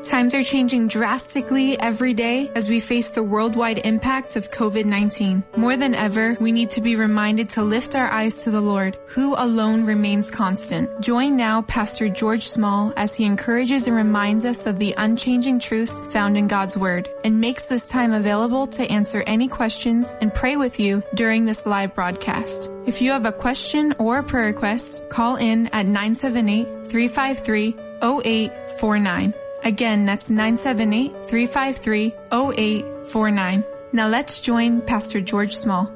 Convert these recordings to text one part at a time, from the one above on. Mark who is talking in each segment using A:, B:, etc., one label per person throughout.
A: Times are changing drastically every day as we face the worldwide impact of COVID-19. More than ever, we need to be reminded to lift our eyes to the Lord, who alone remains constant. Join now Pastor George Small as he encourages and reminds us of the unchanging truths found in God's Word, and makes this time available to answer any questions and pray with you during this live broadcast. If you have a question or a prayer request, call in at 978-353-0849. Again, that's 978-353-0849. Now let's join Pastor George Small.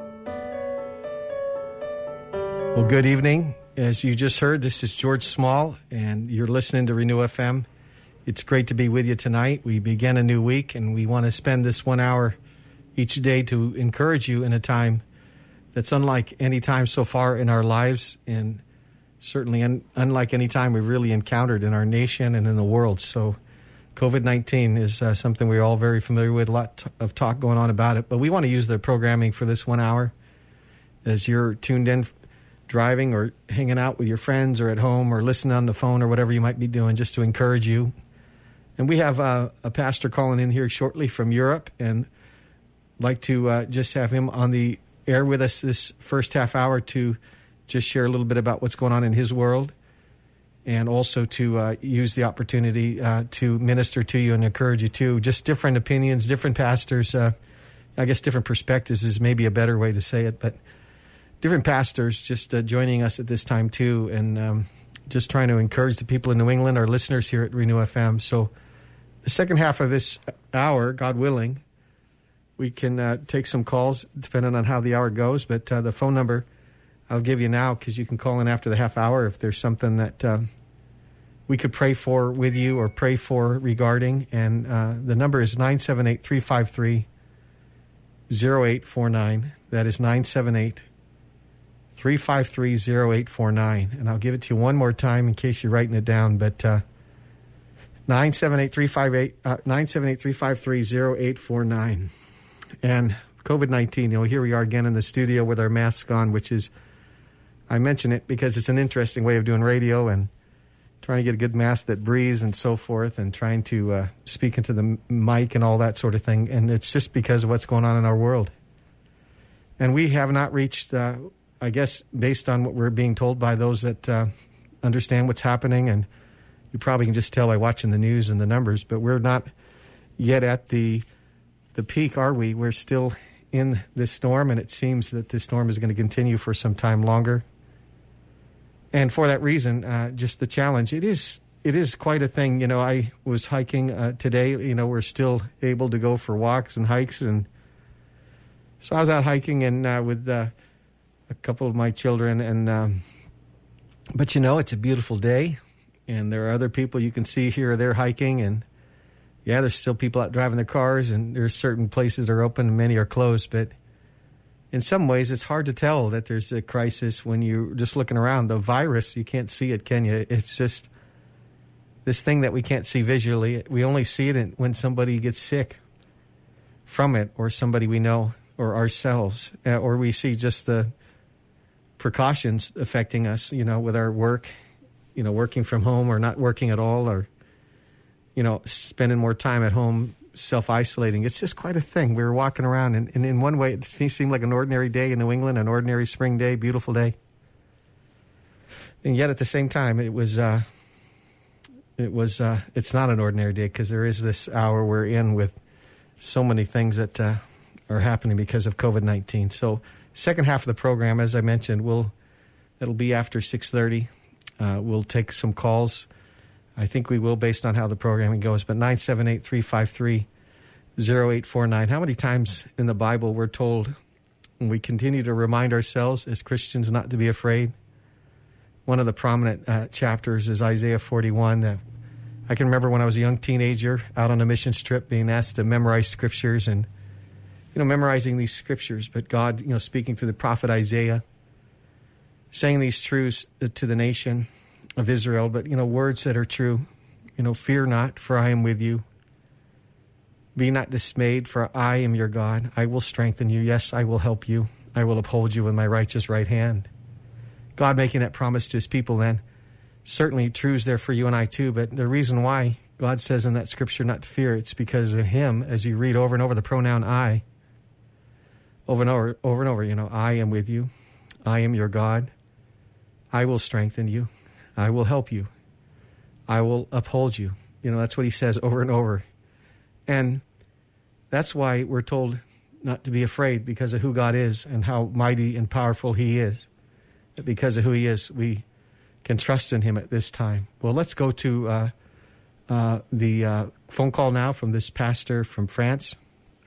B: Well, good evening. As you just heard, this is George Small, and you're listening to Renew FM. It's great to be with you tonight. We begin a new week, and we want to spend this 1 hour each day to encourage you in a time that's unlike any time so far in our lives, and certainly unlike any time we've really encountered in our nation and in the world. So COVID-19 is something we're all very familiar with, a lot of talk going on about it. But we want to use the programming for this 1 hour as you're tuned in, driving or hanging out with your friends or at home or listening on the phone or whatever you might be doing, just to encourage you. And we have a pastor calling in here shortly from Europe, and like to just have him on the air with us this first half hour to just share a little bit about what's going on in his world, and also to use the opportunity to minister to you and encourage you too. Just different opinions, different pastors, I guess different perspectives is maybe a better way to say it, but different pastors just joining us at this time too, and just trying to encourage the people in New England, our listeners here at Renew FM. So the second half of this hour, God willing, we can take some calls depending on how the hour goes, but the phone number I'll give you now, because you can call in after the half hour if there's something that we could pray for with you or pray for regarding. And the number is 978-353-0849. That is 978-353-0849. And I'll give it to you one more time in case you're writing it down. But 978-353-0849. And COVID-19, here we are again in the studio with our masks on, which is, I mention it because it's an interesting way of doing radio and trying to get a good mask that breathes and so forth, and trying to speak into the mic and all that sort of thing. And it's just because of what's going on in our world. And we have not reached, I guess, based on what we're being told by those that understand what's happening, and you probably can just tell by watching the news and the numbers, but we're not yet at the peak, are we? We're still in this storm, and it seems that this storm is going to continue for some time longer. And for that reason, just the challenge, it is quite a thing. I was hiking today. We're still able to go for walks and hikes, and so I was out hiking and with a couple of my children, and but it's a beautiful day, and there are other people you can see here or there hiking, and yeah, there's still people out driving their cars, and there's certain places that are open and many are closed. But in some ways, it's hard to tell that there's a crisis when you're just looking around. The virus, you can't see it, can you? It's just this thing that we can't see visually. We only see it when somebody gets sick from it, or somebody we know, or ourselves, or we see just the precautions affecting us, with our work, working from home or not working at all, or spending more time at home, self-isolating. It's just quite a thing. We were walking around, and in one way, it seemed like an ordinary day in New England, an ordinary spring day, beautiful day. And yet, at the same time, it's not an ordinary day, because there is this hour we're in with so many things that are happening because of COVID-19. So, second half of the program, as I mentioned, it'll be after 6:30. We'll take some calls. I think we will, based on how the programming goes. But 978-353-0849. How many times in the Bible we're told, and we continue to remind ourselves as Christians not to be afraid? One of the prominent chapters is Isaiah 41. I can remember when I was a young teenager out on a missions trip being asked to memorize scriptures, and memorizing these scriptures, but God, speaking through the prophet Isaiah, saying these truths to the nation of Israel, but, words that are true. Fear not, for I am with you. Be not dismayed, for I am your God. I will strengthen you. Yes, I will help you. I will uphold you with my righteous right hand. God making that promise to his people then. Certainly truths there for you and I too, but the reason why God says in that scripture not to fear. It's because of him, as you read over and over the pronoun I, over and over, I am with you. I am your God. I will strengthen you. I will help you. I will uphold you. That's what he says over and over. And that's why we're told not to be afraid, because of who God is and how mighty and powerful he is. Because of who he is, we can trust in him at this time. Well, let's go to the phone call now from this pastor from France.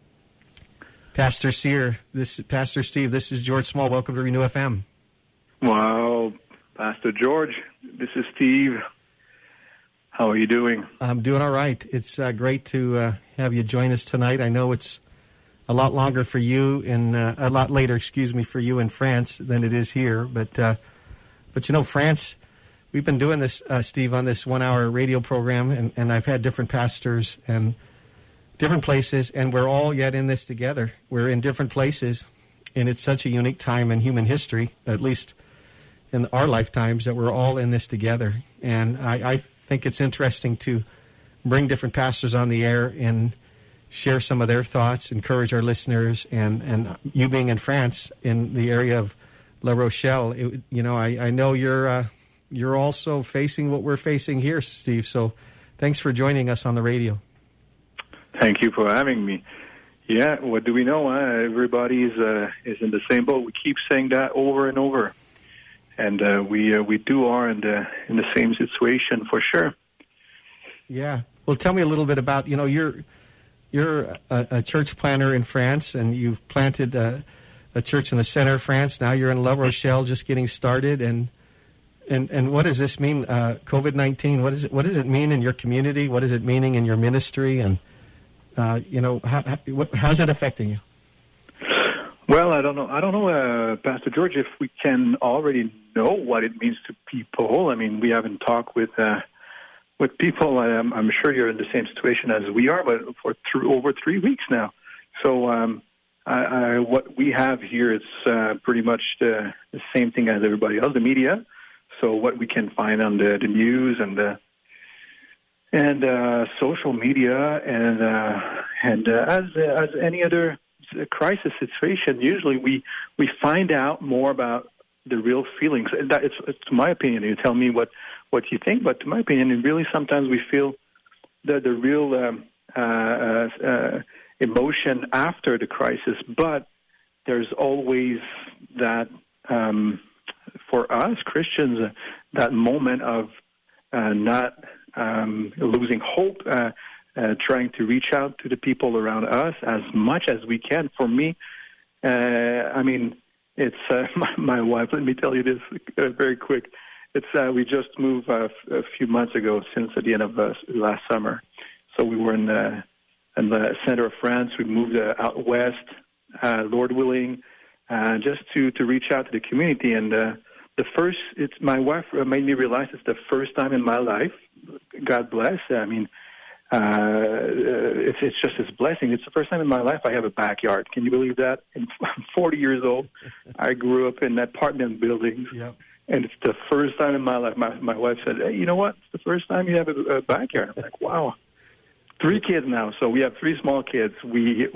B: Pastor Steve, this is George Small. Welcome to Renew FM.
C: Wow, Pastor George, this is Steve. How are you doing?
B: I'm doing all right. It's great to have you join us tonight. I know it's a lot longer for you a lot later, for you in France than it is here. But France, we've been doing this, Steve, on this 1 hour radio program, and I've had different pastors and different places, and we're all yet in this together. We're in different places, and it's such a unique time in human history, at least in our lifetimes, that we're all in this together. And I think it's interesting to bring different pastors on the air and share some of their thoughts, encourage our listeners, and you being in France, in the area of La Rochelle, I know you're also facing what we're facing here, Steve. So thanks for joining us on the radio.
C: Thank you for having me. Yeah, what do we know? Everybody is in the same boat. We keep saying that over and over, and we are in the same situation for sure.
B: Yeah. Well, tell me a little bit about you're a church planter in France, and you've planted a church in the center of France. Now you're in La Rochelle, just getting started. And what does this mean? COVID-19. What does it mean in your community? What is it meaning in your ministry? And how's it affecting you?
C: Well, I don't know, Pastor George, if we can already know what it means to people. I mean, we haven't talked with people. I'm sure you're in the same situation as we are, but for over 3 weeks now. So what we have here is pretty much the same thing as everybody else, the media. So what we can find on the news and social media, and as any other crisis situation, usually we find out more about the real feelings. That it's to my opinion. You tell me what you think, but to my opinion, really sometimes we feel the real emotion after the crisis. But there's always that for us Christians, that moment of not losing hope, trying to reach out to the people around us as much as we can. For me, it's my wife. Let me tell you this very quick. It's we just moved a few months ago, since at the end of last summer. So we were in the center of France. We moved out west, Lord willing, just to reach out to the community. And my wife made me realize it's the first time in my life. God bless. I mean, it's just His blessing. It's the first time in my life I have a backyard. Can you believe that? I'm 40 years old. I grew up in apartment buildings. Yep. And it's the first time in my life. My wife said, "Hey, you know what? It's the first time you have a backyard." I'm like, wow. 3 kids now, so we have 3 small kids. We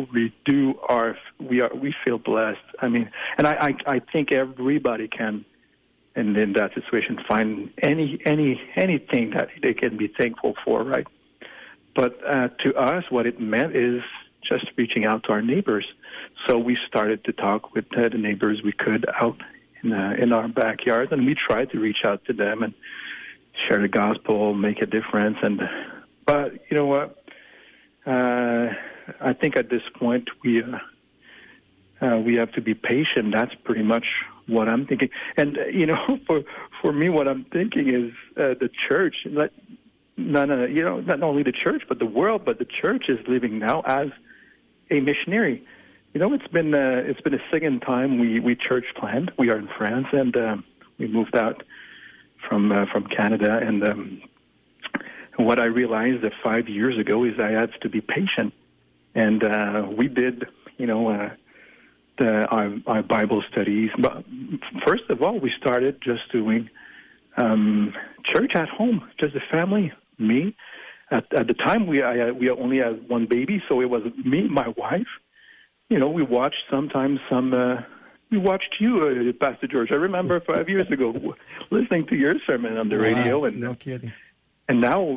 C: feel blessed. I mean, and I think everybody can, and in that situation, find anything that they can be thankful for, right? But to us, what it meant is just reaching out to our neighbors. So we started to talk with the neighbors we could out in our backyard, and we tried to reach out to them and share the gospel, make a difference. But you know what? I think at this point we have to be patient. That's pretty much what I'm thinking. And for me, what I'm thinking is the church. Not only the church, but the world. But the church is living now as a missionary. It's been a second time we church planned. We are in France, and we moved out from Canada. And what I realized 5 years ago is I had to be patient, and we did our Bible studies. But first of all, we started just doing church at home, just the family, me, at the time we only had one baby, so it was me, my wife. You know, we watched sometimes we watched you, Pastor George. I remember 5 years ago listening to your sermon on the radio, and
B: no kidding.
C: And now,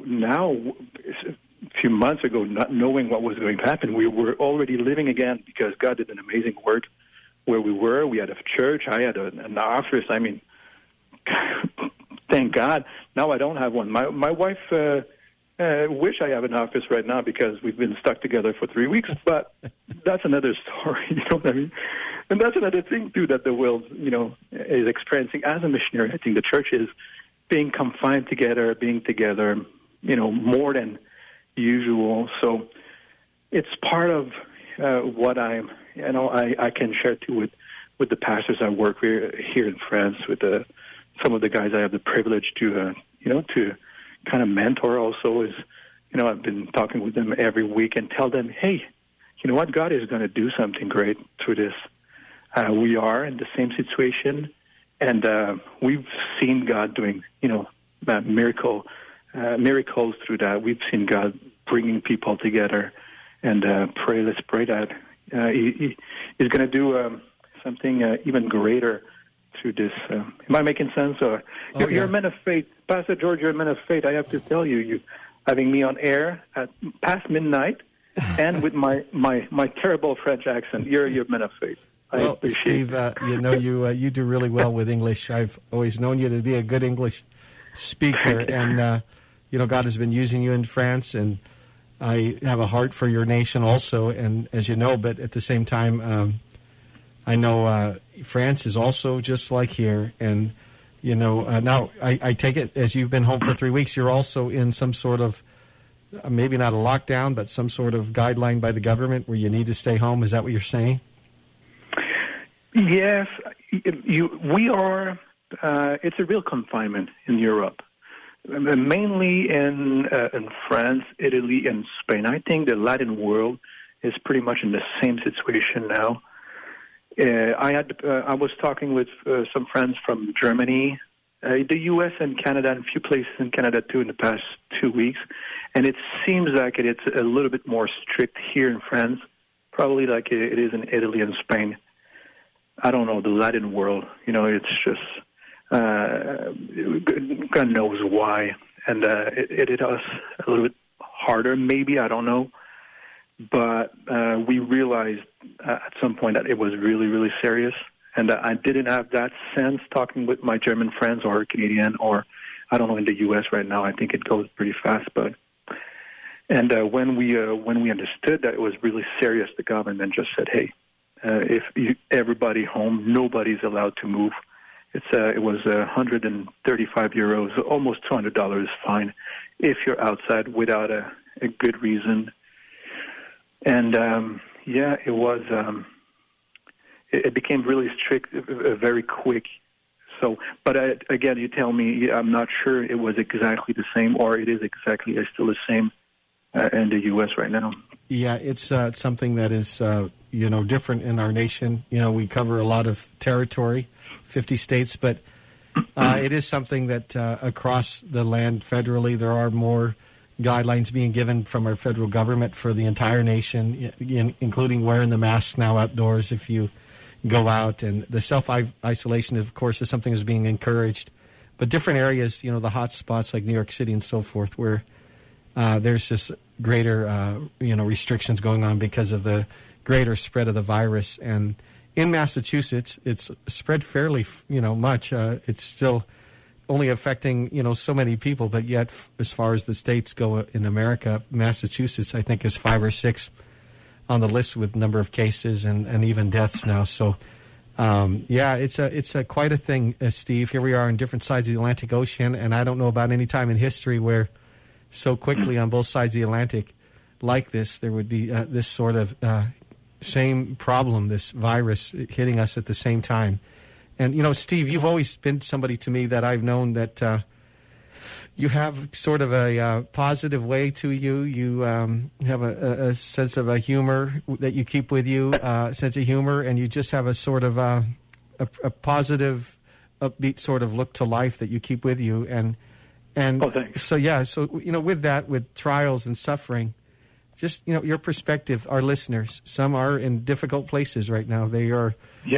C: a few months ago, not knowing what was going to happen, we were already living again because God did an amazing work where we were. We had a church. I had an office. I mean, thank God. Now I don't have one. My wife wish I have an office right now because we've been stuck together for 3 weeks, but that's another story. You know what I mean? And that's another thing, too, that the world, you know, is experiencing as a missionary. I think the church is being confined together, being together, you know, more than usual. So it's part of what I can share, too, with the pastors I work with here in France, with some of the guys I have the privilege to kind of mentor also is, you know, I've been talking with them every week and tell them, hey, you know what, God is going to do something great through this. We are in the same situation, and we've seen God doing, you know, miracles through that. We've seen God bringing people together, and let's pray that He's going to do something even greater through this. Am I making sense? You're a man of faith. Pastor George, you're a man of faith. I have to tell you having me on air at past midnight and with my terrible French accent, you're a man of faith.
B: Well, Steve, you know, you do really well with English. I've always known you to be a good English speaker, and, you know, God has been using you in France, and I have a heart for your nation also, and as you know, but at the same time, I know France is also just like here, and, you know, now I take it as you've been home for 3 weeks, you're also in some sort of, maybe not a lockdown, but some sort of guideline by the government where you need to stay home. Is that what you're saying?
C: Yes, we are. It's a real confinement in Europe, mainly in France, Italy, and Spain. I think the Latin world is pretty much in the same situation now. I was talking with some friends from Germany, the U.S. and Canada, and a few places in Canada too in the past 2 weeks, and it seems like it's a little bit more strict here in France, probably like it is in Italy and Spain. I don't know, the Latin world, you know, it's just, God knows why. And it hit us a little bit harder, maybe, I don't know. But we realized at some point that it was really, really serious. And I didn't have that sense talking with my German friends or Canadian or, I don't know, in the U.S. right now. I think it goes pretty fast. And when we understood that it was really serious, the government just said, hey, everybody home, nobody's allowed to move. It was 135 euros, almost $200 fine if you're outside without a good reason. And it was. It became really strict, very quick. So, but again, you tell me, I'm not sure it was exactly the same, or it is exactly still the same in the U.S. right now.
B: Yeah, it's something that is, different in our nation. You know, we cover a lot of territory, 50 states, but it is something that across the land federally, there are more guidelines being given from our federal government for the entire nation, including wearing the mask now outdoors if you go out. And the self-isolation, of course, is something that's being encouraged. But different areas, you know, the hot spots like New York City and so forth, where there's just greater, restrictions going on because of the greater spread of the virus. And in Massachusetts, it's spread fairly, much. It's still only affecting, so many people. But yet, as far as the states go in America, Massachusetts, I think, is 5 or 6 on the list with number of cases and even deaths now. So, it's quite a thing, Steve. Here we are on different sides of the Atlantic Ocean, and I don't know about any time in history where so quickly on both sides of the Atlantic like this, there would be this sort of same problem, this virus hitting us at the same time. And, Steve, you've always been somebody to me that I've known that you have sort of a positive way to you. You have a sense of a humor that you keep with you, sense of humor, and you just have a sort of a positive, upbeat sort of look to life that you keep with you. And And
C: thanks.
B: so, with that, with trials and suffering, just, your perspective, our listeners, some are in difficult places right now. They are,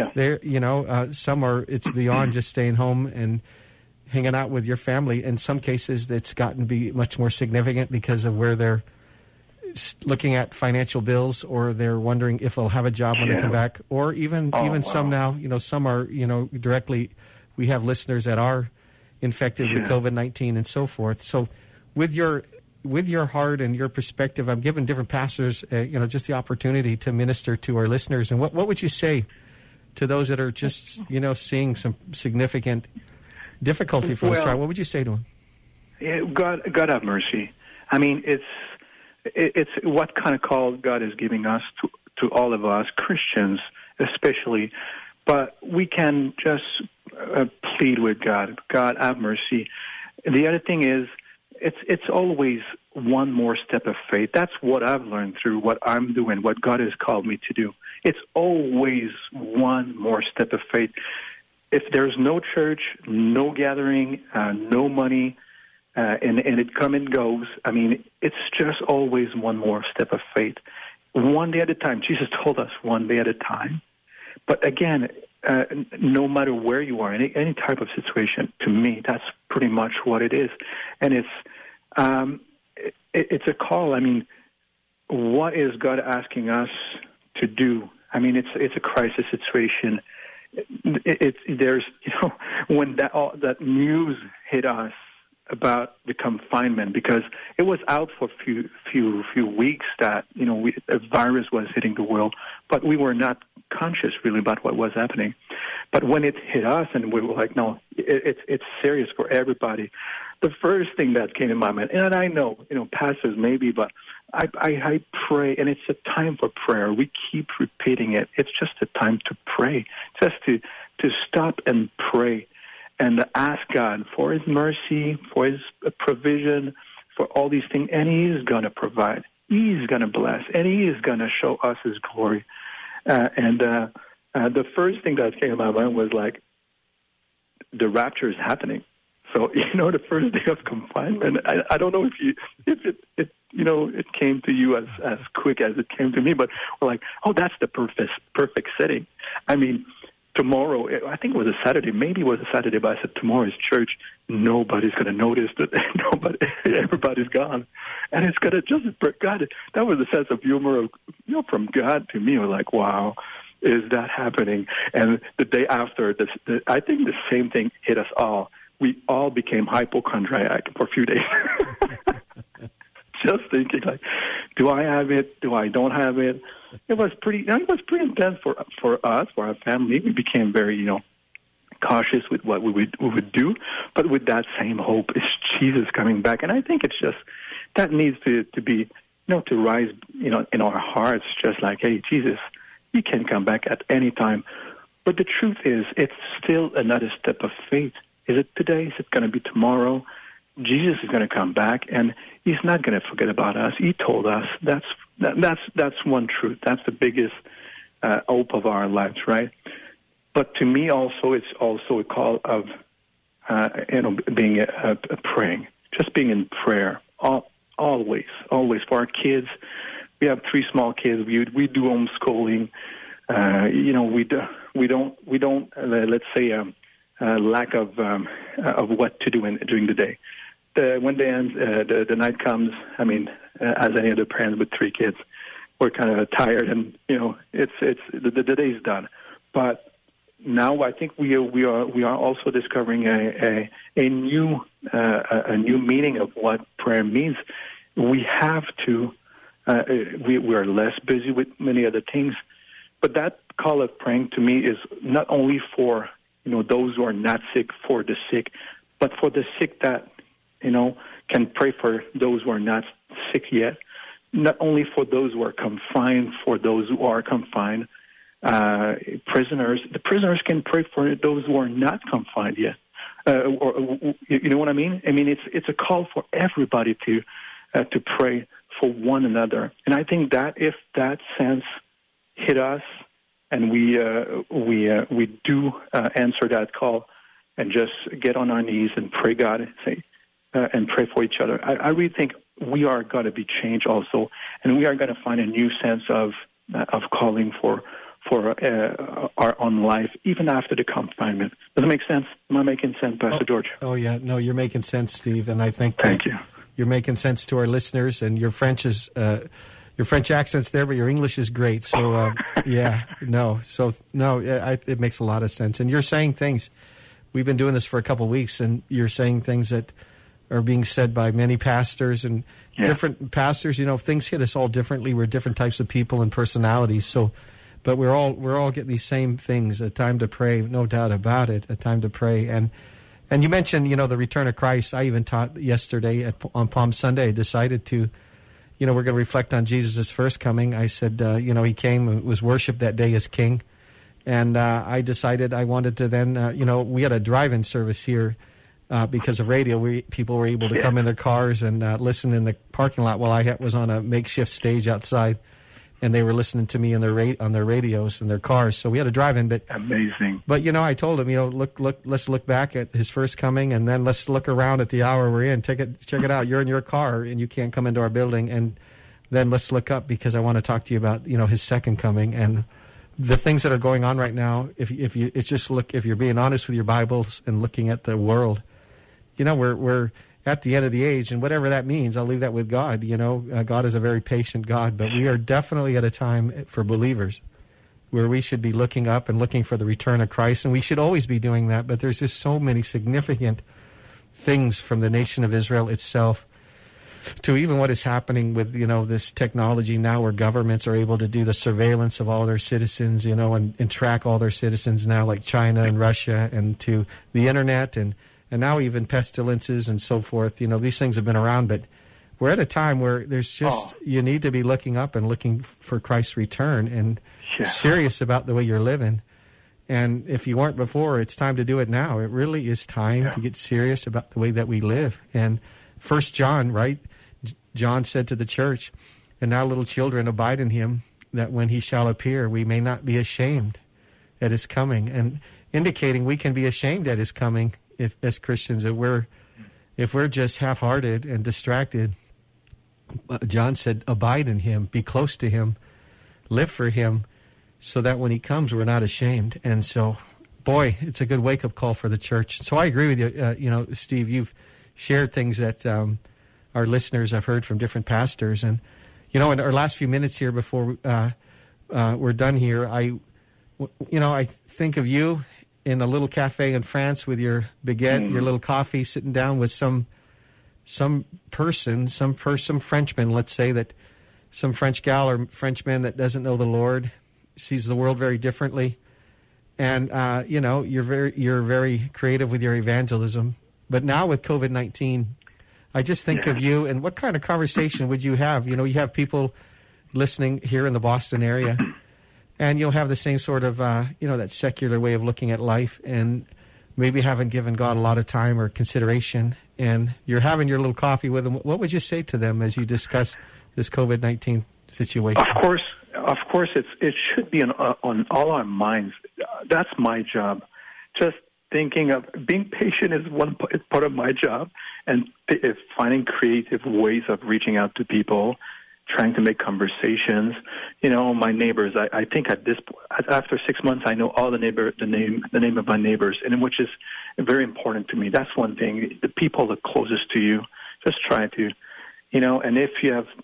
B: some are, it's beyond just staying home and hanging out with your family. In some cases, it's gotten to be much more significant because of where they're looking at financial bills, or they're wondering if they'll have a job when they come back, or even some now, some are, directly, we have listeners that are infected with COVID-19 and so forth. So with your heart and your perspective, I'm giving different pastors, just the opportunity to minister to our listeners. And what would you say to those that are just, seeing some significant difficulty from this trial? What would you say to them?
C: Yeah, God have mercy. I mean, it's what kind of call God is giving us to all of us, Christians especially. But we can just plead with God. God have mercy. The other thing is, it's always one more step of faith. That's what I've learned through what I'm doing, what God has called me to do. It's always one more step of faith. If there's no church, no gathering, no money, and it come and goes, I mean, it's just always one more step of faith. One day at a time. Jesus told us one day at a time. But again, no matter where you are, any type of situation, to me, that's pretty much what it is. And it's a call. I mean, what is God asking us to do? I mean, it's a crisis situation. There's when that news hit us about the confinement, because it was out for a few weeks that a virus was hitting the world, but we were not conscious really about what was happening. But when it hit us, and we were like, no, it's serious for everybody. The first thing that came to my mind, and I know pastors maybe, but I pray, and it's a time for prayer. We keep repeating it. It's just a time to pray, just to stop and pray and ask God for His mercy, for His provision, for all these things, and He is going to provide. He's going to bless, and He is going to show us His glory. The first thing that came to my mind was like, the rapture is happening. So the first day of confinement, I don't know if it came to you as quick as it came to me, but we're like, oh, that's the perfect setting. I mean, tomorrow, I think it was a Saturday, maybe it was a Saturday, but I said, tomorrow is church. Nobody's going to notice that everybody's gone. And it's going to just, God, that was a sense of humor, from God to me. We're like, wow, is that happening? And the day after, I think the same thing hit us all. We all became hypochondriac for a few days. Just thinking, like, do I have it? Do I don't have it? It was pretty intense for us, for our family. We became very, cautious with what we would do, but with that same hope, is Jesus coming back. And I think it's just that needs to be, to rise, in our hearts, just like, hey, Jesus, you can come back at any time. But the truth is, it's still another step of faith. Is it today? Is it going to be tomorrow? Jesus is going to come back, and He's not going to forget about us. He told us that's one truth. That's the biggest hope of our lives, right? But to me, also, it's also a call of being praying, just being in prayer, always for our kids. We have 3 small kids. We do homeschooling. We don't let's say lack of what to do during the day. When the night comes, I mean, as any other parent with 3 kids, we're kind of tired, and it's the day's done. But now I think we are also discovering a new meaning of what prayer means. We have to. We are less busy with many other things, but that call of praying to me is not only for those who are not sick, for the sick, but for the sick that can pray for those who are not sick yet. Not only for those who are confined, for those who are confined, prisoners. The prisoners can pray for those who are not confined yet. Or you know what I mean? I mean, it's a call for everybody to pray for one another. And I think that if that sense hit us, and we do answer that call, and just get on our knees and pray God and say, and pray for each other. I really think we are going to be changed also, and we are going to find a new sense of calling for our own life, even after the confinement. Does it make sense? Am I making sense, Pastor George?
B: Oh, yeah. No, you're making sense, Steve, and I think
C: Thank you.
B: You're making sense to our listeners, and your French accent's there, but your English is great. So, it makes a lot of sense. And you're saying things. We've been doing this for a couple of weeks, and you're saying things that are being said by many pastors and different pastors. Things hit us all differently. We're different types of people and personalities. So, but we're all getting these same things. A time to pray, no doubt about it. A time to pray, and you mentioned the return of Christ. I even taught yesterday on Palm Sunday. I decided to, we're going to reflect on Jesus' first coming. I said, he came and was worshipped that day as King, and I decided I wanted to then, we had a drive-in service here. Because of radio, people were able to come in their cars and listen in the parking lot while I was on a makeshift stage outside, and they were listening to me on their radios in their cars. So we had a drive-in. But
C: amazing.
B: But I told them, let's look back at his first coming, and then let's look around at the hour we're in. Check it out. You're in your car, and you can't come into our building, and then let's look up because I want to talk to you about his second coming and the things that are going on right now. If you're being honest with your Bibles and looking at the world. We're at the end of the age, and whatever that means, I'll leave that with God. God is a very patient God, but we are definitely at a time for believers where we should be looking up and looking for the return of Christ, and we should always be doing that, but there's just so many significant things from the nation of Israel itself to even what is happening with, this technology now where governments are able to do the surveillance of all their citizens, and track all their citizens now, like China and Russia, and to the internet and now even pestilences and so forth. These things have been around, but we're at a time where there's just, you need to be looking up and looking for Christ's return and serious about the way you're living. And if you weren't before, it's time to do it now. It really is time to get serious about the way that we live. And 1 John, right? John said to the church, and now little children abide in him, that when he shall appear, we may not be ashamed at his coming. And indicating we can be ashamed at his coming as Christians, if we're just half-hearted and distracted. John said, abide in him, be close to him, live for him, so that when he comes, we're not ashamed. And so, boy, it's a good wake-up call for the church. So I agree with you. Steve, you've shared things that our listeners have heard from different pastors. And, in our last few minutes here before we're done here, I think of you in a little cafe in France with your baguette, your little coffee, sitting down with some Frenchman, let's say, that some French gal or Frenchman that doesn't know the Lord, sees the world very differently, and you're very creative with your evangelism. But now with COVID-19, I just think of you, and what kind of conversation would you have? You have people listening here in the Boston area. And you'll have the same sort of, that secular way of looking at life, and maybe haven't given God a lot of time or consideration. And you're having your little coffee with them. What would you say to them as you discuss this COVID-19 situation?
C: Of course, it should be on all our minds. That's my job. Just thinking of being patient is part of my job, and finding creative ways of reaching out to people. Trying to make conversations, my neighbors. I think after 6 months, I know all the name of my neighbors, and which is very important to me. That's one thing. The people that closest to you, just try to, And if you have,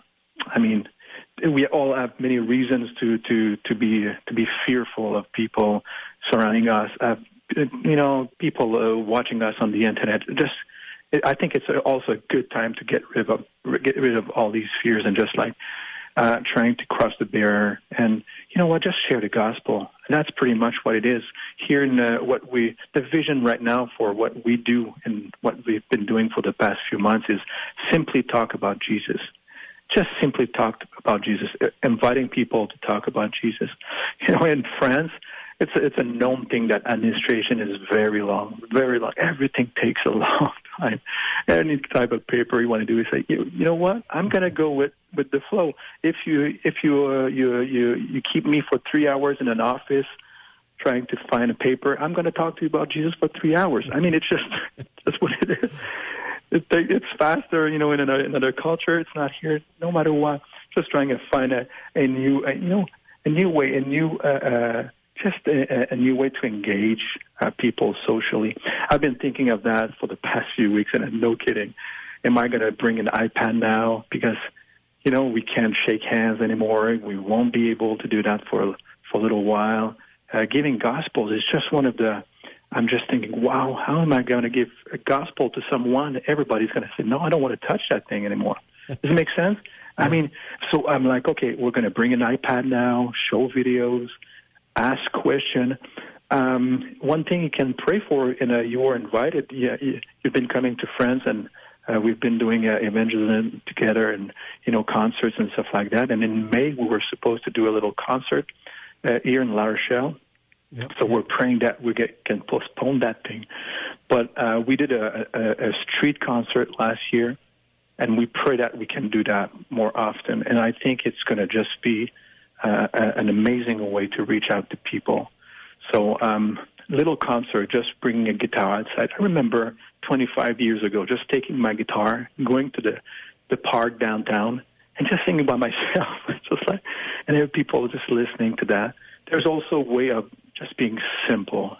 C: we all have many reasons to be fearful of people surrounding us. People watching us on the internet. I think it's also a good time to get rid of all these fears and just trying to cross the barrier and just share the gospel. And that's pretty much what it is here in the vision right now for what we do and what we've been doing for the past few months is simply talk about Jesus. Just simply talk about Jesus, inviting people to talk about Jesus. In France, it's a known thing that administration is very long, very long. Everything takes a long time. Any type of paper you want to do, you say, you know what? I'm going to go with the flow. If you keep me for 3 hours in an office trying to find a paper, I'm going to talk to you about Jesus for 3 hours. I mean, it's just what it is. it's faster, in another culture. It's not here. No matter what, just trying to find a new, a new way, a new way to engage people socially. I've been thinking of that for the past few weeks, and no kidding. Am I going to bring an iPad now? Because, we can't shake hands anymore. We won't be able to do that for a little while. Giving gospels is just one of the, I'm just thinking, wow, how am I going to give a gospel to someone? Everybody's going to say, no, I don't want to touch that thing anymore. Does it make sense? I mean, so I'm like, okay, we're going to bring an iPad now, show videos, ask questions. One thing you can pray for, you are invited. Yeah, you've been coming to France, and we've been doing evangelism together, and concerts and stuff like that. And in May, we were supposed to do a little concert here in La Rochelle. Yep. So we're praying that we can postpone that thing. But we did a street concert last year, and we pray that we can do that more often. And I think it's going to just be an amazing way to reach out to people. So little concert, just bringing a guitar outside. I remember 25 years ago just taking my guitar, going to the park downtown, and just singing by myself. And there are people just listening to that. There's also a way of just being simple.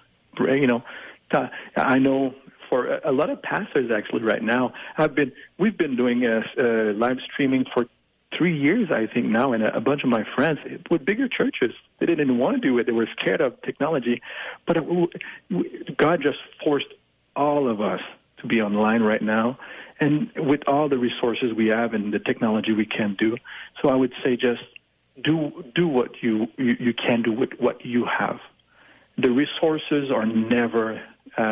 C: I know for a lot of pastors actually right now, we've been doing live streaming for 3 years, I think now, and a bunch of my friends with bigger churches. They didn't want to do it. They were scared of technology. But God just forced all of us to be online right now, and with all the resources we have and the technology we can do. So I would say just do what you can do with what you have. The resources are never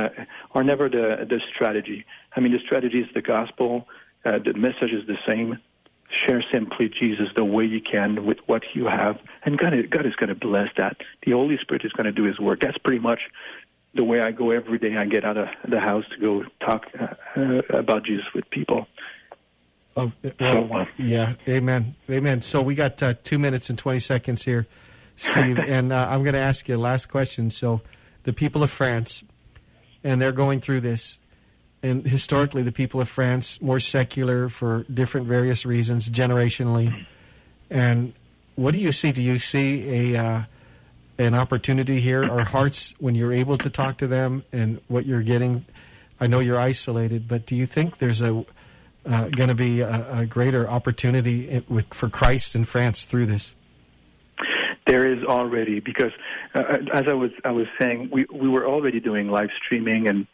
C: the strategy. I mean, the strategy is the gospel. The message is the same. Share simply Jesus the way you can with what you have, and God is going to bless that. The Holy Spirit is going to do His work. That's pretty much the way I go every day. I get out of the house to go talk about Jesus with people.
B: Oh, well, yeah, amen. So we got 2 minutes and 20 seconds here, Steve, and I'm going to ask you a last question. So the people of France, and they're going through this, and historically the people of France, more secular for different various reasons, generationally. And what do you see? Do you see an opportunity here, or hearts, when you're able to talk to them and what you're getting? I know you're isolated, but do you think there's going to be a greater opportunity for Christ in France through this?
C: There is already, because as I was saying, we were already doing live streaming, and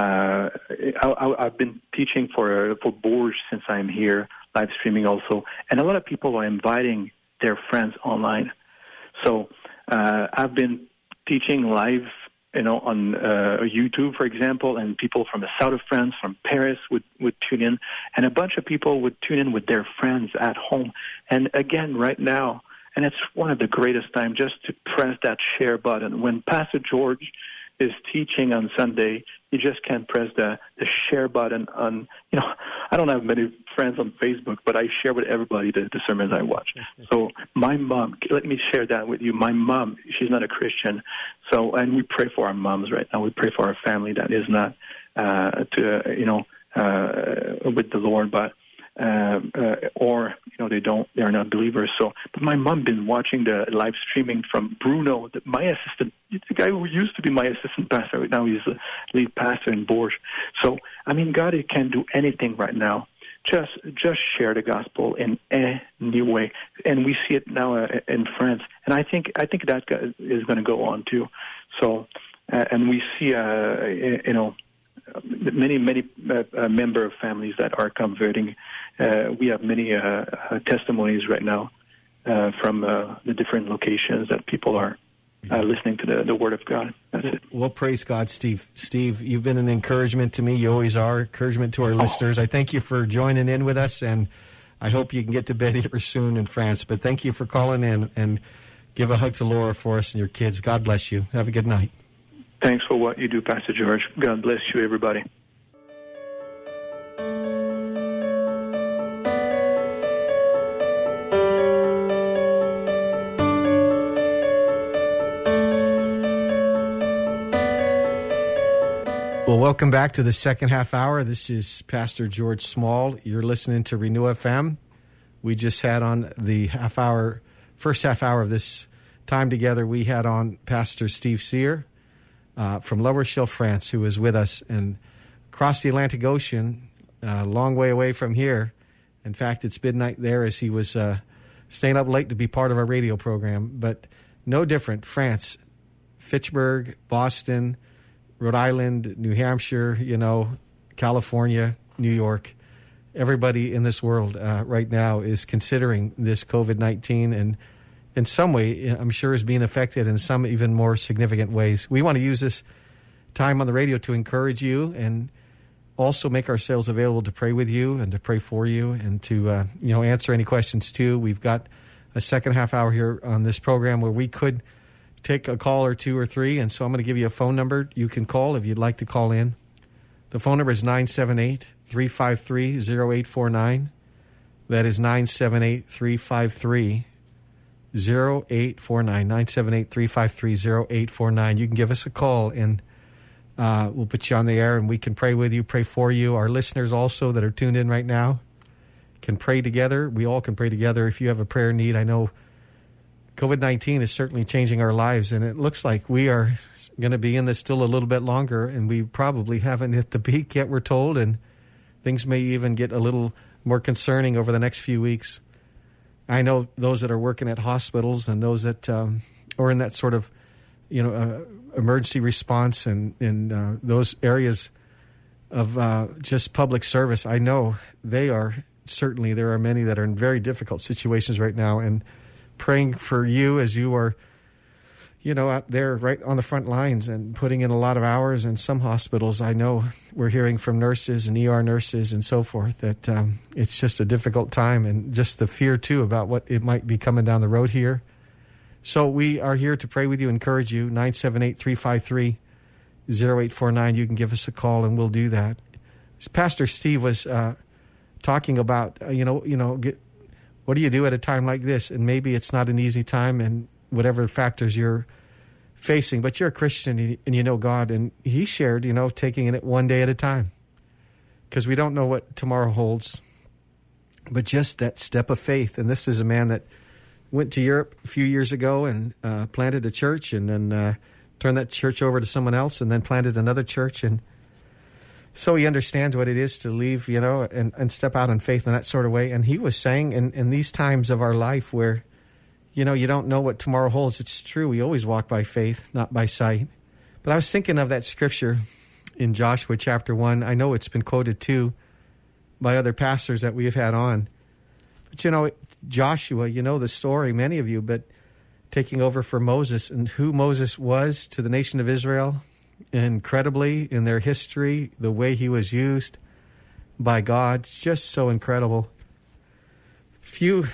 C: I've been teaching for Bourges since I'm here, live streaming also, and a lot of people are inviting their friends online. So I've been teaching live, on YouTube, for example, and people from the south of France, from Paris, would tune in, and a bunch of people would tune in with their friends at home. And again, right now, and it's one of the greatest times just to press that share button. When Pastor George is teaching on Sunday, you just can't press the share button on, I don't have many friends on Facebook, but I share with everybody the sermons I watch. So my mom, let me share that with you. My mom, she's not a Christian. So, and we pray for our moms right now. We pray for our family that is not, with the Lord, but, or they are not believers. So, but my mom been watching the live streaming from Bruno, my assistant. It's the guy who used to be my assistant pastor. Right now he's the lead pastor in Bourges. So, I mean, God can do anything right now. Just share the gospel in any way, and we see it now in France. And I think that is going to go on too. So, and we see many member of families that are converting. We have many testimonies right now from the different locations that people are listening to the Word of God. That's it.
B: Well, praise God, Steve. Steve, you've been an encouragement to me. You always are. Encouragement to our listeners. I thank you for joining in with us, and I hope you can get to bed here soon in France. But thank you for calling in, and give a hug to Laura for us and your kids. God bless you. Have a good night.
C: Thanks for what you do, Pastor George. God bless you, everybody.
B: Well, welcome back to the second half hour. This is Pastor George Small. You're listening to Renew FM. We just had on the first half hour of this time together, we had on Pastor Steve Cyr from La Rochelle, France, who was with us and across the Atlantic Ocean, a long way away from here. In fact, it's midnight there as he was staying up late to be part of our radio program. But no different. France, Fitchburg, Boston, Rhode Island, New Hampshire, California, New York. Everybody in this world right now is considering this COVID-19 and in some way, I'm sure, is being affected in some even more significant ways. We want to use this time on the radio to encourage you and also make ourselves available to pray with you and to pray for you and to answer any questions too. We've got a second half hour here on this program where we could take a call or two or three, and so I'm going to give you a phone number you can call if you'd like to call in. The phone number is 978-353-0849. That is 978-353-0849. 978-353-0849. You can give us a call, and we'll put you on the air, and we can pray with you, pray for you. Our listeners also that are tuned in right now can pray together. We all can pray together if you have a prayer need. I know COVID-19 is certainly changing our lives, and it looks like we are going to be in this still a little bit longer, and we probably haven't hit the peak yet, we're told, and things may even get a little more concerning over the next few weeks. I know those that are working at hospitals and those that are in that sort of, emergency response and in those areas of just public service. I know there are many that are in very difficult situations right now, and praying for you as you are, out there right on the front lines and putting in a lot of hours. In some hospitals, I know we're hearing from nurses and ER nurses and so forth that it's just a difficult time, and just the fear, too, about what it might be coming down the road here. So we are here to pray with you, encourage you. 978-353-0849. You can give us a call, and we'll do that. As Pastor Steve was talking about, what do you do at a time like this? And maybe it's not an easy time and whatever factors you're facing, but you're a Christian and you know God. And he shared, taking it one day at a time, because we don't know what tomorrow holds, but just that step of faith. And this is a man that went to Europe a few years ago and planted a church, and then turned that church over to someone else, and then planted another church. And so he understands what it is to leave, and step out in faith in that sort of way. And he was saying in these times of our life where, you don't know what tomorrow holds. It's true. We always walk by faith, not by sight. But I was thinking of that scripture in Joshua chapter 1. I know it's been quoted too by other pastors that we have had on. But Joshua, the story, many of you, but taking over for Moses and who Moses was to the nation of Israel. Incredibly, in their history, the way he was used by God, it's just so incredible. Few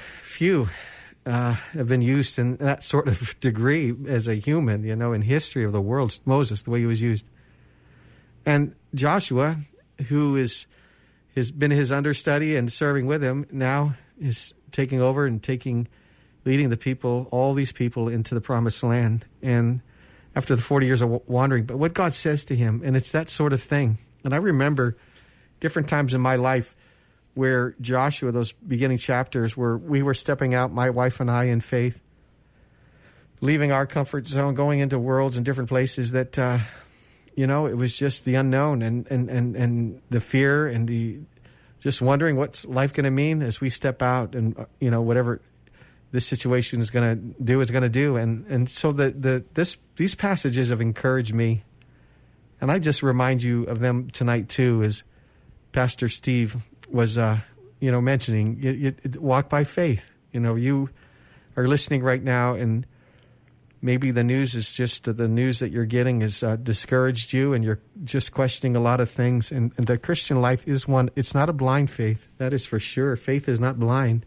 B: have been used in that sort of degree as a human, in history of the world. Moses, the way he was used. And Joshua, who has been his understudy and serving with him, now is taking over and leading the people, all these people, into the promised land. And after the 40 years of wandering, but what God says to him, and it's that sort of thing. And I remember different times in my life where Joshua, those beginning chapters, where we were stepping out, my wife and I, in faith, leaving our comfort zone, going into worlds and different places that, it was just the unknown and the fear and the just wondering what's life going to mean as we step out and, whatever this situation is going to do is going to do. And so these passages have encouraged me. And I just remind you of them tonight too, as Pastor Steve was, mentioning. You walk by faith. You are listening right now, and maybe the news is just the news that you're getting has discouraged you, and you're just questioning a lot of things. And the Christian life is one. It's not a blind faith. That is for sure. Faith is not blind.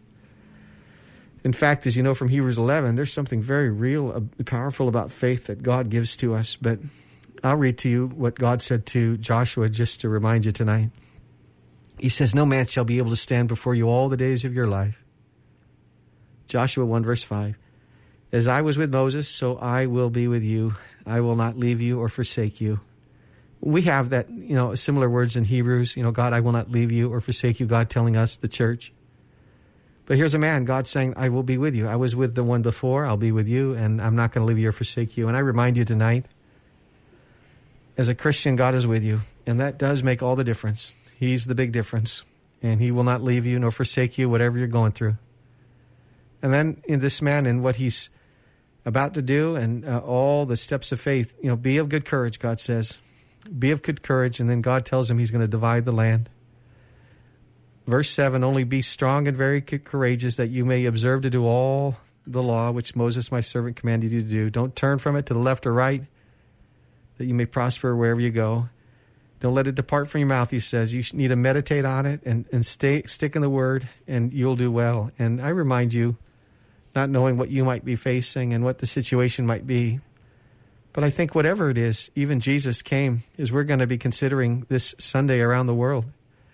B: In fact, as you know from Hebrews 11, there's something very real, powerful about faith that God gives to us. But I'll read to you what God said to Joshua just to remind you tonight. He says, "No man shall be able to stand before you all the days of your life." Joshua 1 verse 5. "As I was with Moses, so I will be with you. I will not leave you or forsake you. We have that, similar words in Hebrews, God, I will not leave you or forsake you, God telling us, the church. But here's a man, God saying, I will be with you. I was with the one before, I'll be with you, and I'm not going to leave you or forsake you. And I remind you tonight, as a Christian, God is with you, and that does make all the difference. He's the big difference, and he will not leave you nor forsake you, whatever you're going through. And then in this man and what he's about to do and all the steps of faith, be of good courage, God says. Be of good courage, and then God tells him he's going to divide the land. Verse 7, only be strong and very courageous, that you may observe to do all the law which Moses my servant commanded you to do. Don't turn from it to the left or right, that you may prosper wherever you go. Don't let it depart from your mouth, he says. You need to meditate on it and stick in the word, and you'll do well. And I remind you, not knowing what you might be facing and what the situation might be, but I think whatever it is, even Jesus came, as we're going to be considering this Sunday around the world.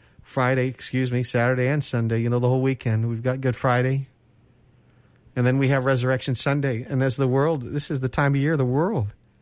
B: Saturday and Sunday, the whole weekend. We've got Good Friday. And then we have Resurrection Sunday. And as the world, this is the time of year the world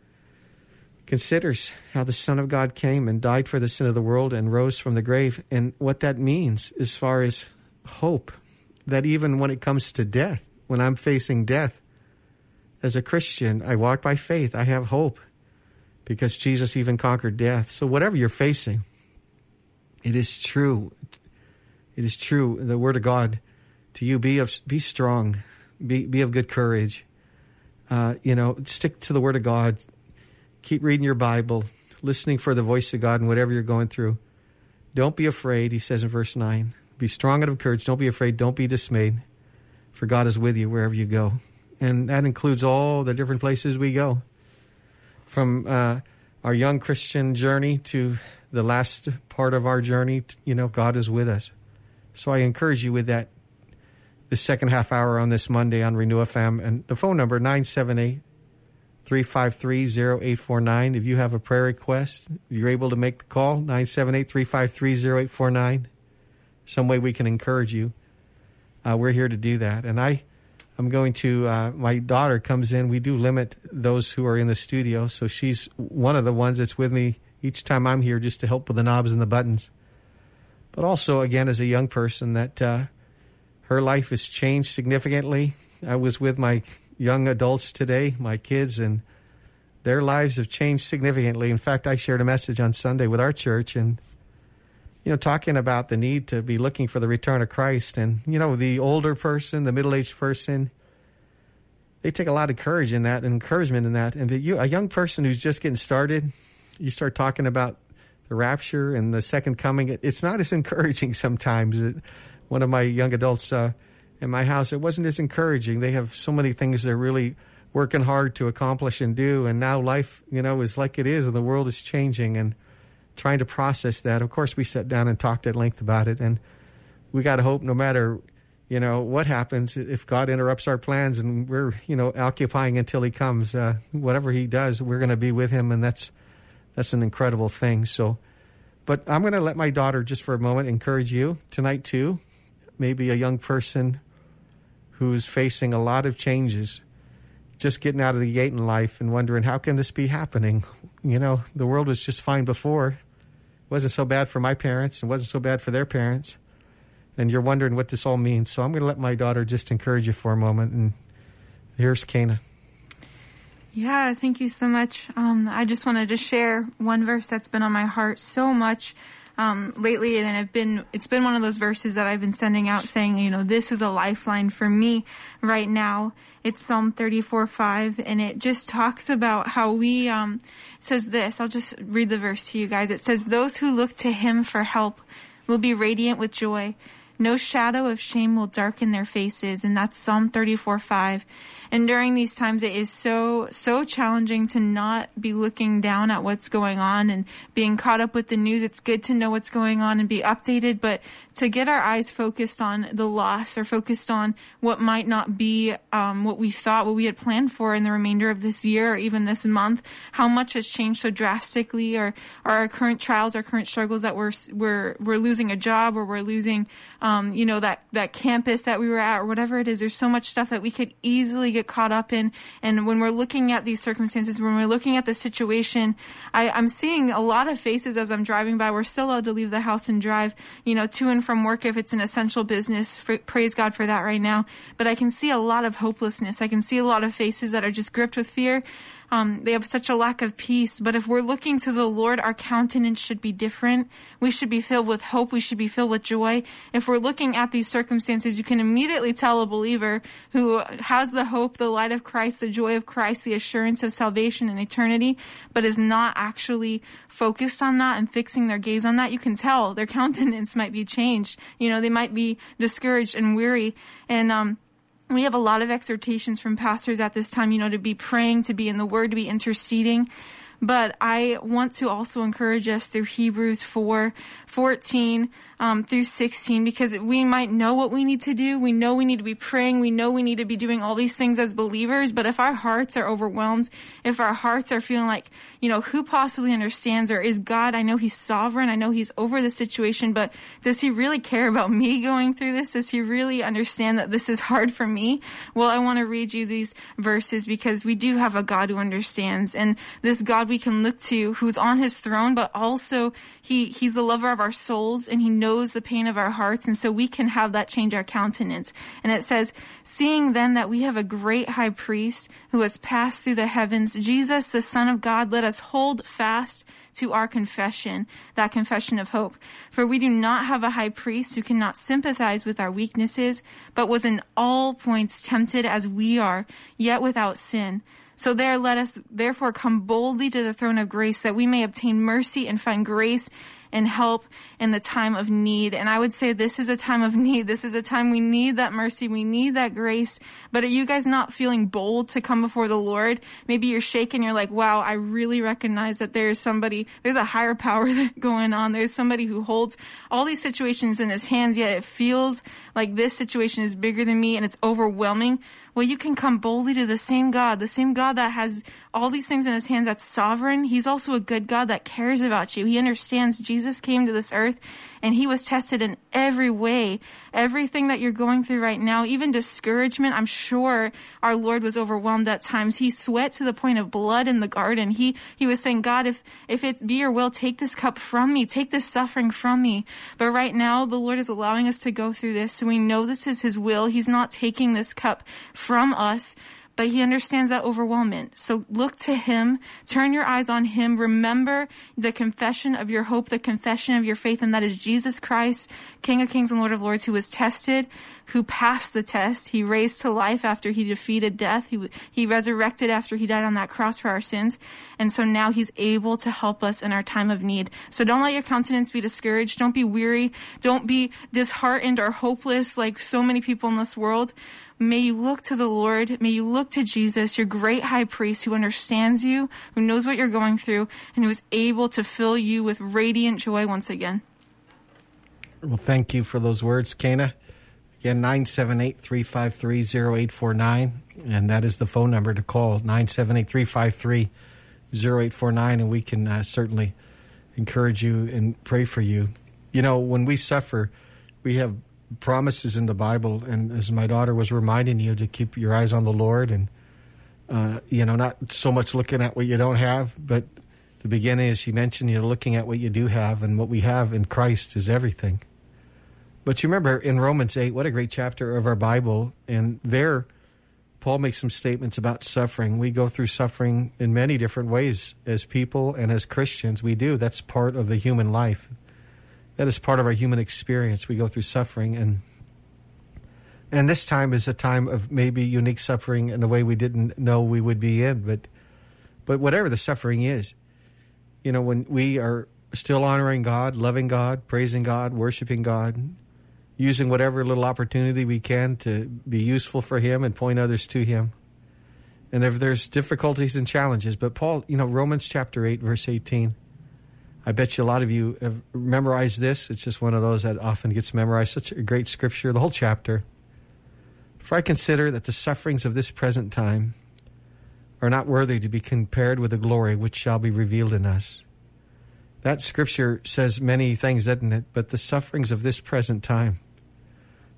B: considers how the Son of God came and died for the sin of the world and rose from the grave. And what that means as far as hope, that even when it comes to death, when I'm facing death, as a Christian, I walk by faith. I have hope because Jesus even conquered death. So whatever you're facing, it is true. It is true. The word of God to you, be strong, be of good courage. Stick to the word of God. Keep reading your Bible, listening for the voice of God in whatever you're going through. Don't be afraid, he says in verse 9. Be strong and of courage. Don't be afraid. Don't be dismayed. For God is with you wherever you go. And that includes all the different places we go. From our young Christian journey to the last part of our journey, God is with us. So I encourage you with that, the second half hour on this Monday on Renew FM. And the phone number, 978-353-0849. If you have a prayer request, you're able to make the call, 978-353-0849. Some way we can encourage you. We're here to do that. And I'm going to, my daughter comes in. We do limit those who are in the studio. So she's one of the ones that's with me each time I'm here just to help with the knobs and the buttons. But also, again, as a young person, that her life has changed significantly. I was with my young adults today, my kids, and their lives have changed significantly. In fact, I shared a message on Sunday with our church and, talking about the need to be looking for the return of Christ. And, the older person, the middle-aged person, they take a lot of courage in that and encouragement in that. And a young person who's just getting started, you start talking about the rapture and the second coming, it's not as encouraging sometimes. One of my young adults in my house, it wasn't as encouraging. They have so many things they're really working hard to accomplish and do. And now life, is like it is, and the world is changing, and trying to process that. Of course, we sat down and talked at length about it, and we got to hope no matter, what happens, if God interrupts our plans and we're, occupying until he comes, whatever he does, we're going to be with him, and that's an incredible thing. So, but I'm going to let my daughter just for a moment encourage you tonight too. Maybe a young person who's facing a lot of changes, just getting out of the gate in life and wondering, how can this be happening? The world was just fine before. It wasn't so bad for my parents. It wasn't so bad for their parents. And you're wondering what this all means. So I'm going to let my daughter just encourage you for a moment. And here's Kana.
A: Yeah, thank you so much. I just wanted to share one verse that's been on my heart so much lately, and it's been one of those verses that I've been sending out saying, this is a lifeline for me right now. It's Psalm 34:5, and it just talks about how we says this. I'll just read the verse to you guys. It says, "Those who look to him for help will be radiant with joy. No shadow of shame will darken their faces." And that's Psalm 34:5. And during these times, it is so challenging to not be looking down at what's going on and being caught up with the news. It's good to know what's going on and be updated, but to get our eyes focused on the loss or focused on what might not be what we thought, what we had planned for in the remainder of this year or even this month, how much has changed so drastically, or our current trials, our current struggles, that we're losing a job, or we're losing that campus that we were at, or whatever it is. There's so much stuff that we could easily get caught up in. And when we're looking at these circumstances, when we're looking at the situation, I'm seeing a lot of faces as I'm driving by. We're still allowed to leave the house and drive, to and from work if it's an essential business. Praise God for that right now. But I can see a lot of hopelessness. I can see a lot of faces that are just gripped with fear. They have such a lack of peace. But if we're looking to the Lord, our countenance should be different. We should be filled with hope. We should be filled with joy. If we're looking at these circumstances, you can immediately tell a believer who has the hope, the light of Christ, the joy of Christ, the assurance of salvation and eternity, but is not actually focused on that and fixing their gaze on that. You can tell their countenance might be changed. They might be discouraged and weary. And, we have a lot of exhortations from pastors at this time, to be praying, to be in the Word, to be interceding. But I want to also encourage us through Hebrews 4:14 through 16, because we might know what we need to do. We know we need to be praying. We know we need to be doing all these things as believers. But if our hearts are overwhelmed, if our hearts are feeling like, who possibly understands, or is God? I know He's sovereign. I know He's over the situation, but does He really care about me going through this? Does He really understand that this is hard for me? Well, I want to read you these verses because we do have a God who understands, and this God we can look to, who's on His throne, but also He's the lover of our souls, and He knows the pain of our hearts, and so we can have that change our countenance. And it says, seeing then that we have a great high priest who has passed through the heavens, Jesus, the Son of God, let us hold fast to our confession, that confession of hope. For we do not have a high priest who cannot sympathize with our weaknesses, but was in all points tempted as we are, yet without sin. So let us therefore come boldly to the throne of grace, that we may obtain mercy and find grace and help in the time of need. And I would say this is a time of need. This is a time we need that mercy. We need that grace. But are you guys not feeling bold to come before the Lord? Maybe you're shaken. You're like, wow, I really recognize that there's a higher power going on. There's somebody who holds all these situations in His hands, yet it feels like this situation is bigger than me and it's overwhelming. Well, you can come boldly to the same God that has all these things in His hands, that's sovereign. He's also a good God that cares about you. He understands Jesus came to this earth and He was tested in every way. Everything that you're going through right now, even discouragement, I'm sure our Lord was overwhelmed at times. He sweat to the point of blood in the garden. He was saying, God, if it be your will, take this cup from me, take this suffering from me. But right now, the Lord is allowing us to go through this, so we know this is His will. He's not taking this cup from us, but He understands that overwhelmment. So look to Him, turn your eyes on Him, remember the confession of your hope, the confession of your faith, and that is Jesus Christ, King of Kings and Lord of Lords, who was tested, who passed the test. He raised to life after He defeated death. He resurrected after He died on that cross for our sins. And so now He's able to help us in our time of need. So don't let your countenance be discouraged. Don't be weary. Don't be disheartened or hopeless like so many people in this world. May you look to the Lord. May you look to Jesus, your great high priest who understands you, who knows what you're going through, and who is able to fill you with radiant joy once again.
B: Well, thank you for those words, Kana. Again, 978-353-0849, and that is the phone number to call, 978-353-0849, and we can certainly encourage you and pray for you. When we suffer, we have promises in the Bible, and as my daughter was reminding you, to keep your eyes on the Lord and, not so much looking at what you don't have, but the beginning, as she mentioned, looking at what you do have, and what we have in Christ is everything. But you remember in Romans 8, what a great chapter of our Bible, and there Paul makes some statements about suffering. We go through suffering in many different ways as people and as Christians. We do. That's part of the human life. That is part of our human experience. We go through suffering, and this time is a time of maybe unique suffering in a way we didn't know we would be in. But whatever the suffering is, when we are still honoring God, loving God, praising God, worshiping God, using whatever little opportunity we can to be useful for Him and point others to Him. And if there's difficulties and challenges, but Paul, Romans chapter 8, verse 18, I bet you a lot of you have memorized this. It's just one of those that often gets memorized. Such a great scripture, the whole chapter. For I consider that the sufferings of this present time are not worthy to be compared with the glory which shall be revealed in us. That scripture says many things, doesn't it? But the sufferings of this present time,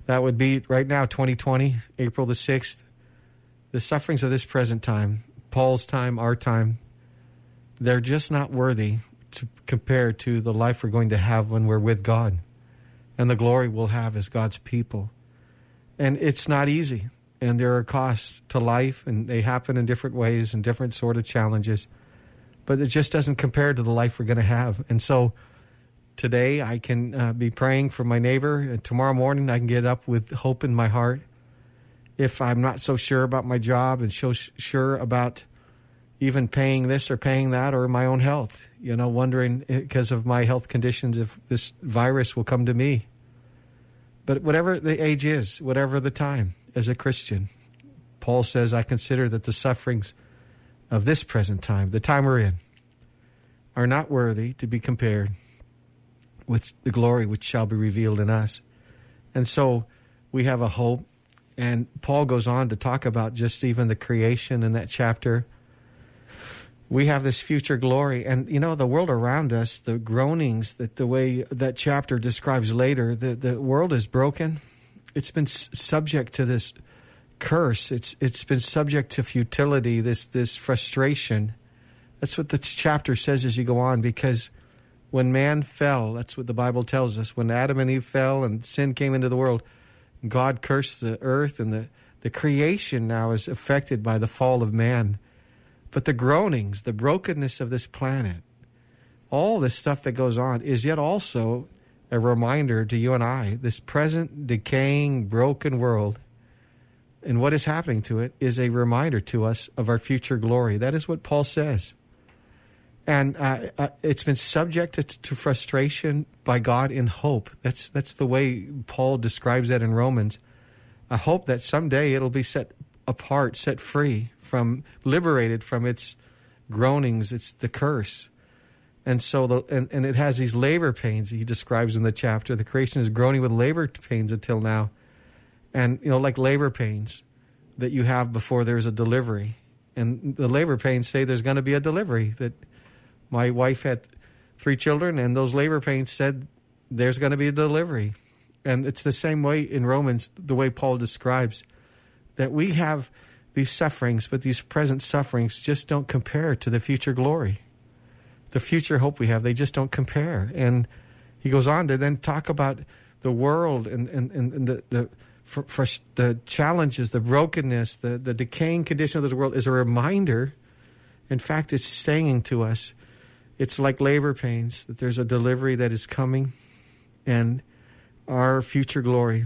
B: That would be right now, 2020, April the 6th. The sufferings of this present time, Paul's time, our time, they're just not worthy to compare to the life we're going to have when we're with God and the glory we'll have as God's people. And it's not easy. And there are costs to life, and they happen in different ways and different sort of challenges. But it just doesn't compare to the life we're going to have. And so today I can be praying for my neighbor. And tomorrow morning I can get up with hope in my heart. If I'm not so sure about my job and so sure about even paying this or paying that or my own health, wondering because of my health conditions if this virus will come to me. But whatever the age is, whatever the time, as a Christian, Paul says, I consider that the sufferings of this present time, the time we're in, are not worthy to be compared with the glory which shall be revealed in us. And so we have a hope. And Paul goes on to talk about just even the creation in that chapter. We have this future glory. And, the world around us, the groanings, that the way that chapter describes later, the world is broken. It's been subject to this curse. It's been subject to futility, this frustration. That's what the chapter says as you go on, because when man fell, that's what the Bible tells us, when Adam and Eve fell and sin came into the world, God cursed the earth, and the creation now is affected by the fall of man. But the groanings, the brokenness of this planet, all this stuff that goes on is yet also a reminder to you and I, this present decaying, broken world, and what is happening to it is a reminder to us of our future glory. That is what Paul says. And it's been subjected to frustration by God in hope. That's the way Paul describes that in Romans. A hope that someday it'll be set apart, set free, liberated from its groanings, it's the curse. And so and it has these labor pains he describes in the chapter. The creation is groaning with labor pains until now. And, like labor pains that you have before there's a delivery. And the labor pains say there's going to be a delivery. That my wife had 3 children, and those labor pains said there's going to be a delivery. And it's the same way in Romans, the way Paul describes, that we have these sufferings, but these present sufferings just don't compare to the future glory. The future hope we have, they just don't compare. And he goes on to then talk about the world and the challenges, the brokenness, the decaying condition of the world is a reminder. In fact, it's saying to us, it's like labor pains, that there's a delivery that is coming, and our future glory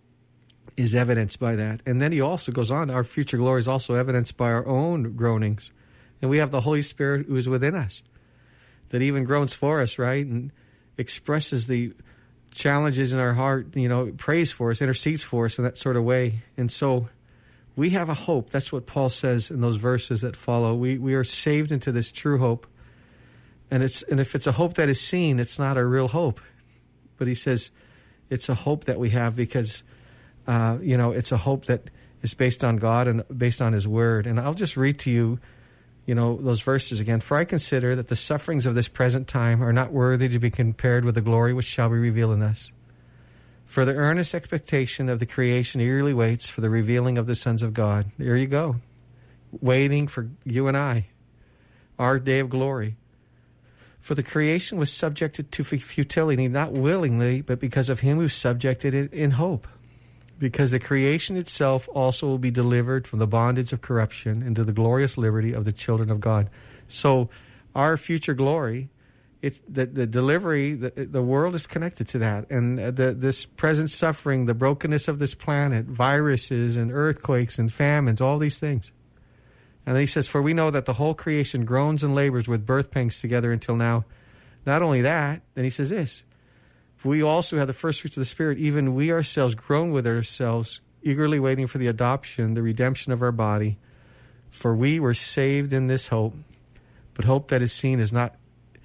B: is evidenced by that. And then he also goes on, our future glory is also evidenced by our own groanings. And we have the Holy Spirit who is within us, that even groans for us, right? And expresses the challenges in our heart, prays for us, intercedes for us in that sort of way. And so we have a hope. That's what Paul says in those verses that follow. We are saved into this true hope. And if it's a hope that is seen, it's not a real hope. But he says it's a hope that we have because, it's a hope that is based on God and based on his word. And I'll just read to you, those verses again. For I consider that the sufferings of this present time are not worthy to be compared with the glory which shall be revealed in us. For the earnest expectation of the creation eagerly waits for the revealing of the sons of God. There you go. Waiting for you and I, our day of glory. For the creation was subjected to futility, not willingly, but because of him who subjected it in hope. Because the creation itself also will be delivered from the bondage of corruption into the glorious liberty of the children of God. So our future glory, it's the delivery, the world is connected to that. And this present suffering, the brokenness of this planet, viruses and earthquakes and famines, all these things. And then he says, for we know that the whole creation groans and labors with birth pangs together until now. Not only that, then he says this, we also have the first fruits of the Spirit, even we ourselves groan with ourselves, eagerly waiting for the adoption, the redemption of our body. For we were saved in this hope. But hope that is seen is not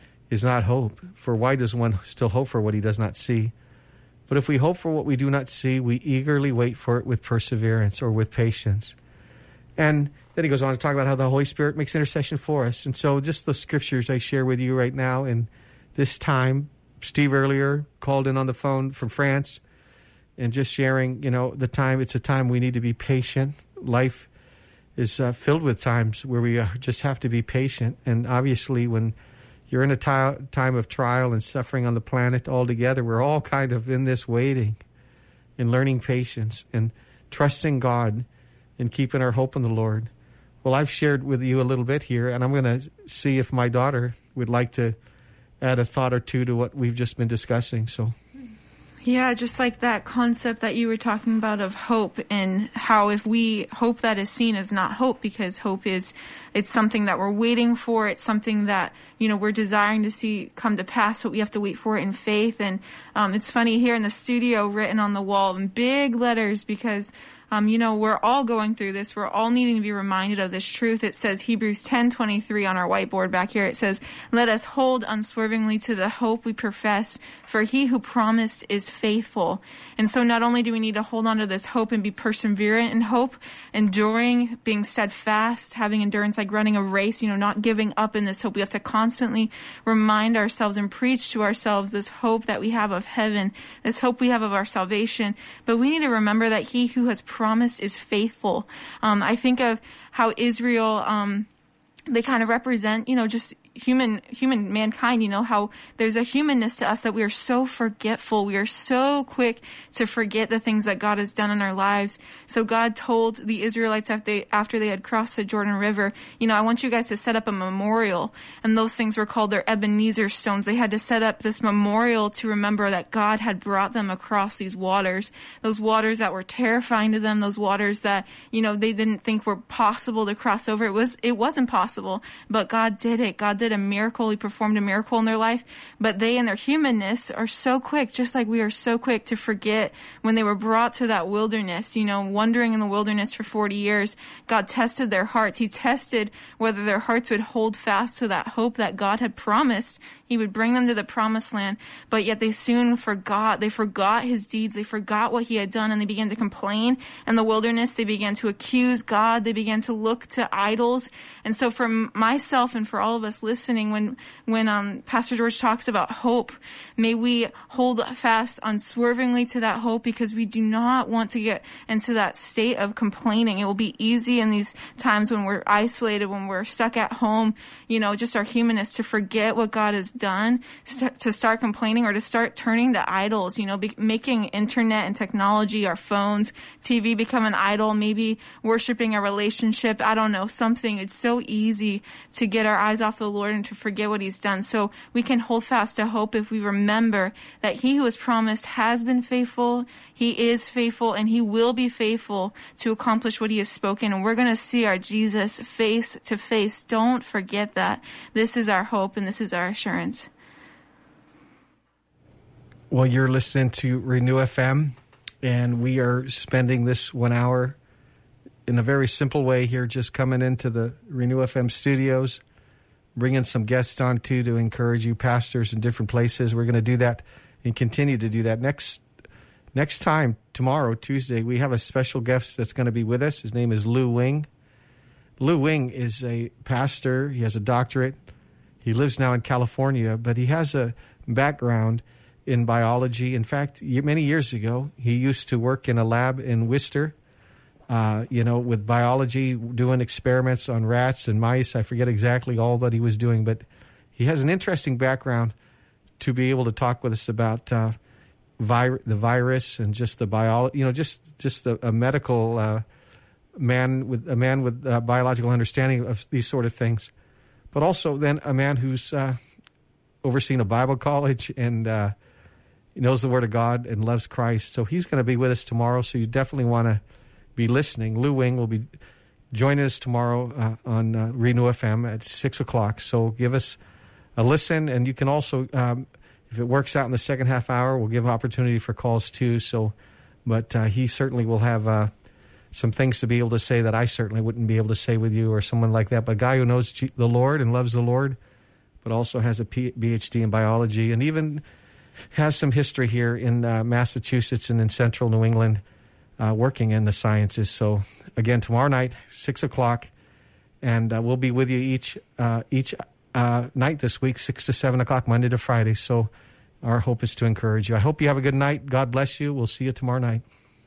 B: hope. For why does one still hope for what he does not see? But if we hope for what we do not see, we eagerly wait for it with perseverance or with patience. And then he goes on to talk about how the Holy Spirit makes intercession for us. And so just the scriptures I share with you right now in this time. Steve earlier called in on the phone from France, and just sharing, the time. It's a time we need to be patient. Life is filled with times where we just have to be patient. And obviously, when you're in a time of trial and suffering on the planet altogether, we're all kind of in this waiting and learning patience and trusting God and keeping our hope in the Lord. Well, I've shared with you a little bit here, and I'm going to see if my daughter would like to add a thought or two to what we've just been discussing. So,
A: yeah, just like that concept that you were talking about of hope, and how if we hope that is seen as not hope, because hope it's something that we're waiting for. It's something that, we're desiring to see come to pass, but we have to wait for it in faith. And it's funny, here in the studio, written on the wall in big letters, because we're all going through this. We're all needing to be reminded of this truth. It says Hebrews 10:23 on our whiteboard back here. It says, "Let us hold unswervingly to the hope we profess, for he who promised is faithful." And so not only do we need to hold on to this hope and be perseverant in hope, enduring, being steadfast, having endurance like running a race, not giving up in this hope. We have to constantly remind ourselves and preach to ourselves this hope that we have of heaven, this hope we have of our salvation. But we need to remember that he who has promise is faithful. I think of how Israel, they kind of represent, just human mankind, how there's a humanness to us that we are so forgetful. We are so quick to forget the things that God has done in our lives. So God told the Israelites after they had crossed the Jordan River, I want you guys to set up a memorial. And those things were called their Ebenezer stones. They had to set up this memorial to remember that God had brought them across these waters, those waters that were terrifying to them, those waters that, they didn't think were possible to cross over. It wasn't possible, but God did it. God did a miracle. He performed a miracle in their life, but they in their humanness are so quick, just like we are so quick to forget when they were brought to that wilderness, wandering in the wilderness for 40 years. God tested their hearts. He tested whether their hearts would hold fast to that hope that God had promised. He would bring them to the promised land, but yet they soon forgot. They forgot his deeds. They forgot what he had done, and they began to complain. In the wilderness, they began to accuse God. They began to look to idols. And so for myself and for all of us listening, when Pastor George talks about hope, may we hold fast unswervingly to that hope, because we do not want to get into that state of complaining. It will be easy in these times when we're isolated, when we're stuck at home, just our humanness, to forget what God has done, to start complaining, or to start turning to idols, making internet and technology, our phones, TV become an idol, maybe worshiping a relationship, I don't know, something. It's so easy to get our eyes off the Lord and to forget what he's done. So we can hold fast to hope if we remember that he who has promised has been faithful, he is faithful, and he will be faithful to accomplish what he has spoken. And we're going to see our Jesus face to face. Don't forget that. This is our hope and this is our assurance.
B: Well, you're listening to Renew FM, and we are spending this 1 hour in a very simple way here, just coming into the Renew FM studios, bringing some guests on too to encourage you pastors in different places. We're going to do that and continue to do that. Next time, tomorrow, Tuesday, we have a special guest that's going to be with us. His name is Lou Wing. Lou Wing is a pastor. He has a doctorate. He lives now in California, but he has a background in biology. In fact, many years ago, he used to work in a lab in Worcester, with biology, doing experiments on rats and mice. I forget exactly all that he was doing, but he has an interesting background to be able to talk with us about the virus and just the biology, just a medical man with biological understanding of these sort of things. But also then a man who's overseen a Bible college and knows the Word of God and loves Christ. So he's going to be with us tomorrow, so you definitely want to be listening. Lou Wing will be joining us tomorrow on Renew FM at 6 o'clock. So give us a listen, and you can also, if it works out in the second half hour, we'll give opportunity for calls too. But he certainly will have some things to be able to say that I certainly wouldn't be able to say with you or someone like that. But a guy who knows the Lord and loves the Lord, but also has a PhD in biology and even has some history here in Massachusetts and in central New England, working in the sciences. So again, tomorrow night, 6 o'clock, and we'll be with you each night this week, 6 to 7 o'clock, Monday to Friday. So our hope is to encourage you. I hope you have a good night. God bless you. We'll see you tomorrow night.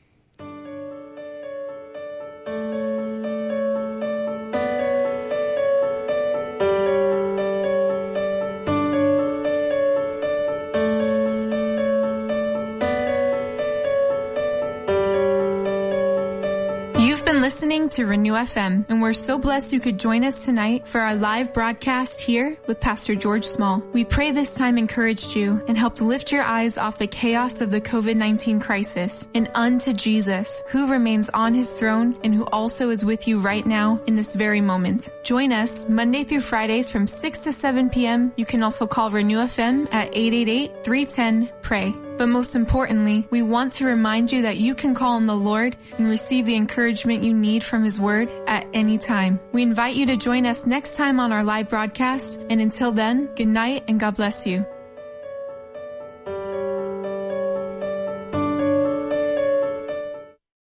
A: Listening to Renew FM, and we're so blessed you could join us tonight for our live broadcast here with Pastor George Small. We pray this time encouraged you and helped lift your eyes off the chaos of the COVID-19 crisis and unto Jesus, who remains on his throne and who also is with you right now in this very moment. Join us Monday through Fridays from 6 to 7 p.m. You can also call Renew FM at 888-310-PRAY. But most importantly, we want to remind you that you can call on the Lord and receive the encouragement you need from his word at any time. We invite you to join us next time on our live broadcast. And until then, good night and God bless you.